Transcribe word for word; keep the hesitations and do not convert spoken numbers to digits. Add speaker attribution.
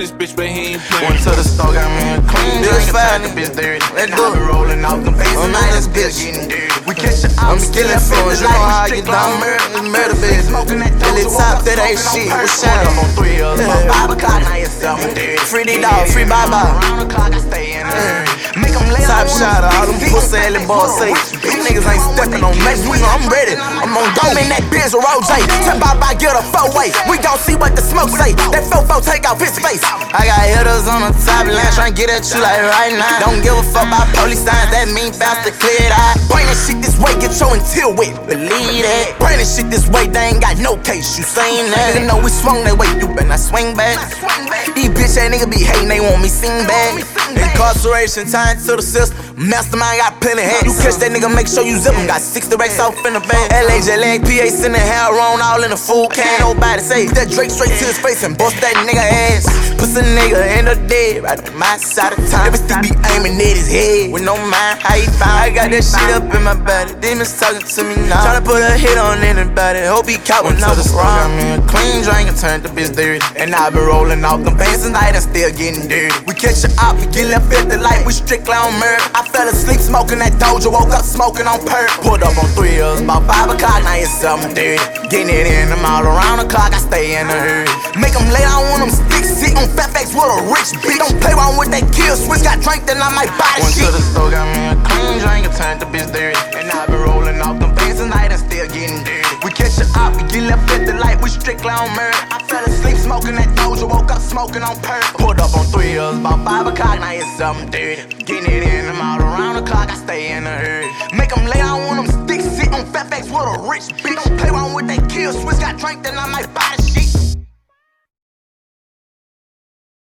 Speaker 1: this bitch, but he ain't playing.
Speaker 2: Went to the store, got me a clean drink, and turned the bitch dirty. Let's do it. Rolling out them veins, and I still getting dirty. We catch it out, I'm still influenced, you know how I get down, murder, murder, bitch. Really top that ain't shit, what's shining? On three of them, about five o'clock, now you're selling dirty. Free D dog, free bye bye. Around the clock, I stay in there. Make them lay top shot, all them pussy alley boys say. These niggas ain't stepping on nothing, you know I'm ready. I'm on dome in that Benz with Roll J. Tell bye bye, get a four way. We gon' see what the smoke say. That fofo take off his face. I got hitters on the top line, tryna get at you like right now. Don't give a fuck about police signs, that mean bounce to clear it out. Bring that shit this way, get your until wet, believe that. Bring that shit this way, they ain't got no case, you saying that. Nigga know we swung that way, you better not swing back. These bitch ass niggas be hating, they want me sing back. Incarceration, time to the system. Mastermind got plenty hands. You catch that nigga, make sure you zip him. Got sixty racks off in the bag. L A, J L A, P A, sending hair on all in the food can. Nobody say that Drake straight to his face and bust that nigga ass. Pussy nigga in the dead, right on my side of town. Every still be aiming at his head with no mind how he found. I got that shit up in my body. Demons talking to me now. Tryna put a hit on anybody. Hope he caught when I was wrong. Got me a clean drink and turned the bitch dirty. And I been rolling off them veins tonight and still getting dirty. We catch it up, we get left at the light. We strictly on murder. I fell asleep smoking that Doja, woke up smoking on perk. Pulled up on three of us, about five o'clock, now it's something dirty. Getting it in them all around the clock, I stay in the hurry. Make them lay down on them sticks, sit on fat facts with a rich bitch. Don't play around with that kill switch, got drink, then I might buy the shit. Went to the store, got me a clean drink and turned the bitch dirty. And I been rolling off them veins tonight and still getting dirty. We catch it up, we get left at the light, we strictly on murder. I fell asleep smoking that Doja, woke up smoking on perk. Pulled up on three of us, about five o'clock, now it's something dirty. Getting it in them all around the clock, I stay in a hurry. Make them lay down on them sticks, sit on fat facts with a rich bitch. Don't play around with that kill switch, got drink, then I might buy the